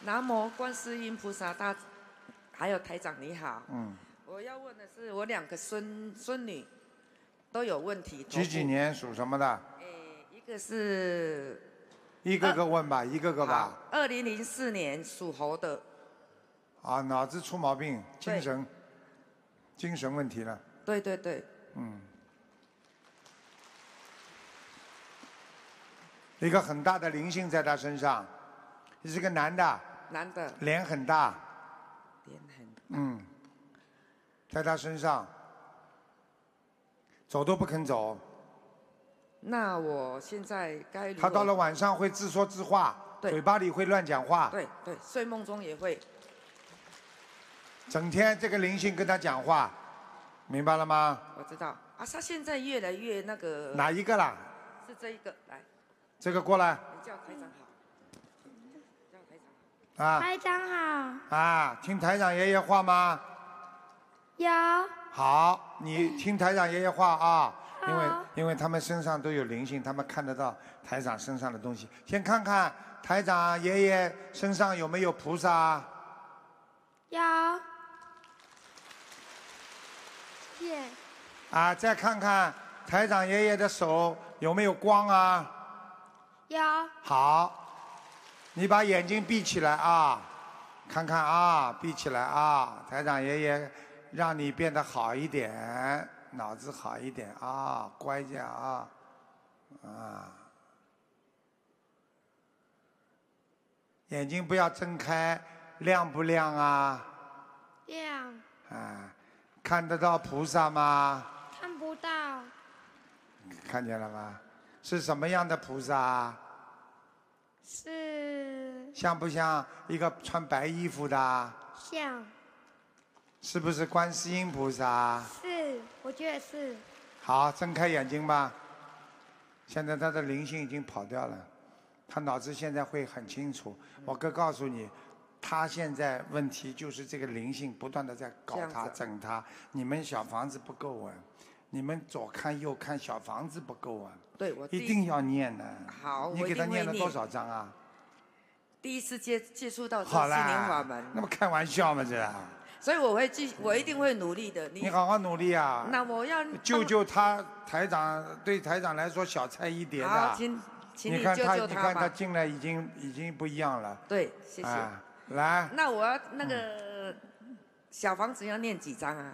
南无观世音菩萨大，还有台长你好。我要问的是，我2个孙女都有问题。 几年属什么的？ 一个是。 一个个问吧，一个个吧。 2004年属猴的。 啊，脑子出毛病，精神问题了。 对对对。 一个很大的灵性在他身上，是个男的。 男的。 脸很大。 脸很大。 在他身上，走都不肯走。 那我现在该…… 他到了晚上会自说自话，嘴巴里会乱讲话。 对对，睡梦中也会。 整天这个灵性跟他讲话，明白了吗？ 我知道啊，他现在越来越那个。 哪一个啦？ 是这一个，来。 这个过来。 你叫台长好。叫台长好。 啊。 台长好。 啊，听台长爷爷话吗？ 有。 好，你听台长爷爷话啊。因为他们身上都有灵性，他们看得到台长身上的东西。先看看台长爷爷身上有没有菩萨。 有。谢谢。 啊，再看看台长爷爷的手有没有光啊？ 有。 好，你把眼睛闭起来啊，看看啊，闭起来啊，台长爷爷让你变得好一点。脑子好一点啊，乖点啊，眼睛不要睁开，亮不亮啊？ 亮。 看得到菩萨吗？ 看不到。 看见了吗？是什么样的菩萨？ 是。 像不像一个穿白衣服的？ 像。 是不是观世音菩萨？ 是，我觉得是。 好，睁开眼睛吧。现在他的灵性已经跑掉了，他脑子现在会很清楚。我哥告诉你，他现在问题就是这个灵性不断的在搞他、整他。你们小房子不够啊，你们左看右看，小房子不够啊。 对，我一定要念的。 好， 你给他念了多少章啊？ 第一次接触到这心灵法门。 那么开玩笑吗这？ 所以我一定会努力的。 你好好努力啊！ 那我要救他，台长对台长来说小菜一碟的。 好，请你救救他吧。 你看他进来已经不一样了。 对，谢谢。 来。 那我要那个小房子要念几张啊？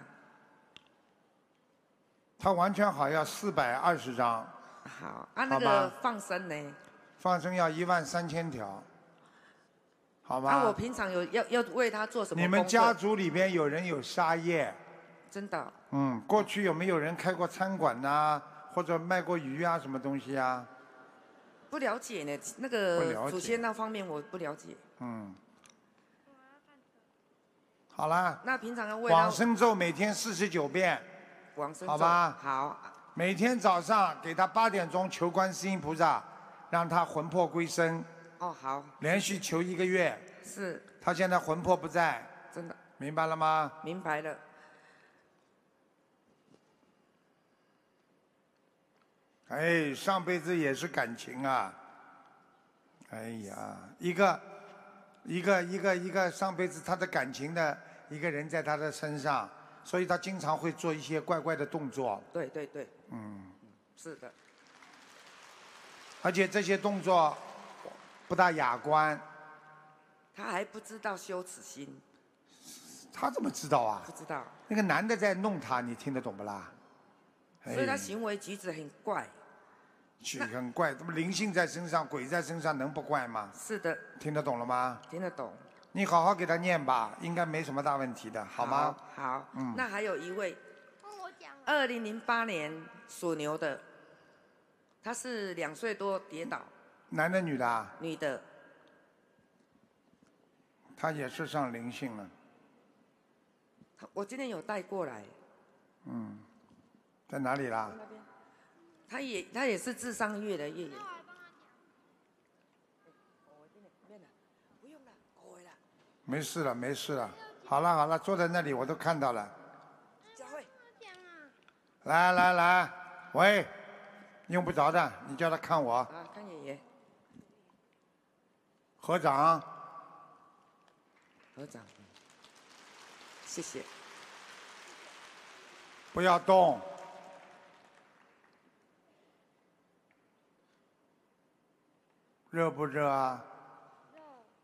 他完全好要420张。 好，那个放生呢？ 放生要13000条。好吧。 我平常要为他做什么？ 你们家族里边有人有杀业？ 真的。 过去有没有人开过餐馆呐，或者卖过鱼啊，什么东西啊？ 不了解呢，那个祖先那方面我不了解。 好了。 那平常要为往生咒每天49遍。 往生咒。 好吧。 好。 每天早上给他8点钟求观世音菩萨，让他魂魄归身。 好。 连续求1个月。 是。 他现在魂魄不在。 真的。 明白了吗？ 明白了。 哎，上辈子也是感情啊。哎呀，一个上辈子他的感情的一个人在他的身上，所以他经常会做一些怪怪的动作。 对对对。是的。 而且这些动作不大雅观。 他还不知道羞耻心。 他怎么知道啊？ 不知道。 那个男的在弄他，你听得懂不啦？ 所以他行为举止很怪。 很怪，怎么灵性在身上，鬼在身上，能不怪吗？ 是的。 听得懂了吗？ 听得懂。 你好好给他念吧，应该没什么大问题的，好吗？ 好。那还有一位，2008年属牛的，他是2岁多跌倒。 男的女的啊？ 女的。 他也是上灵性了。 我今天有带过来。 在哪里啦？ 他也是智商越来越严。 没事了，没事了。好了好了，坐在那里我都看到了。 佳慧。 来，喂，用不着的，你叫他看我。 看爷爷。 合掌。 合掌，谢谢。 不要动。热不热啊？ 热。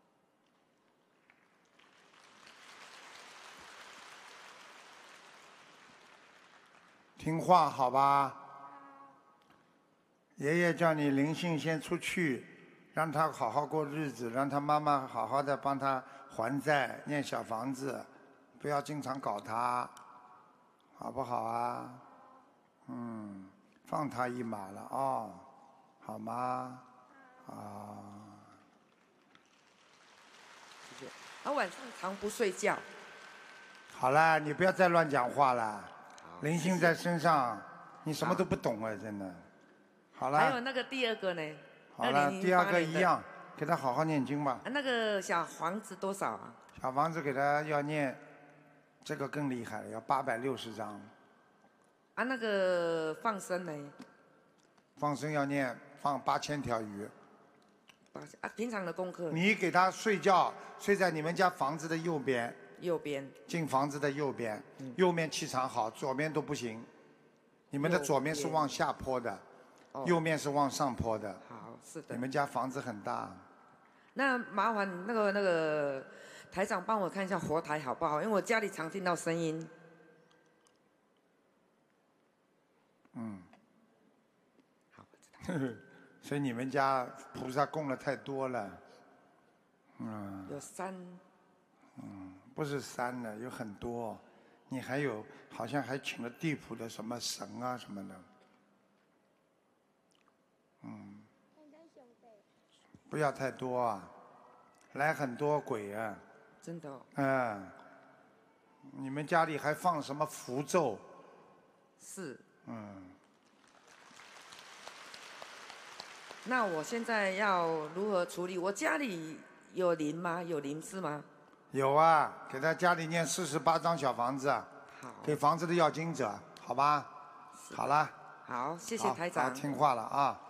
听话好吧？爷爷叫你灵性先出去，让他好好过日子，让他妈妈好好的帮他还债，念小房子，不要经常搞他，好不好啊？放他一马了哦，好吗？啊。 谢谢。他晚上常不睡觉。 好了，你不要再乱讲话了。灵性在身上，你什么都不懂啊，真的。好了。 还有那个第二个呢？ 好了，第二个一样，给他好好念经吧。 那个小房子多少啊？ 小房子给他要念，这个更厉害了，要860张。 啊，那个放生呢？ 放生要念，放8000条鱼。 啊，平常的功课。 你给他睡觉，睡在你们家房子的右边。 右边。 进房子的右边，右面气场好，左面都不行。你们的左面是往下坡的，右面是往上坡的。 好，是的。 你们家房子很大。 那麻烦那个台长帮我看一下佛台好不好？因为我家里常听到声音。好，我知道。 所以你们家菩萨供了太多了。 有3。 不是3了，有很多。你还有好像还请了地府的什么神啊什么的。不要太多啊，来很多鬼啊。 真的哦。 你们家里还放什么符咒？ 是。那我现在要如何处理？我家里有灵吗？有灵是吗？ 有啊，给他家里念48张小房子。 好。 给房子的要经者，好吧？好了。 好，谢谢台长。 好，听话了啊。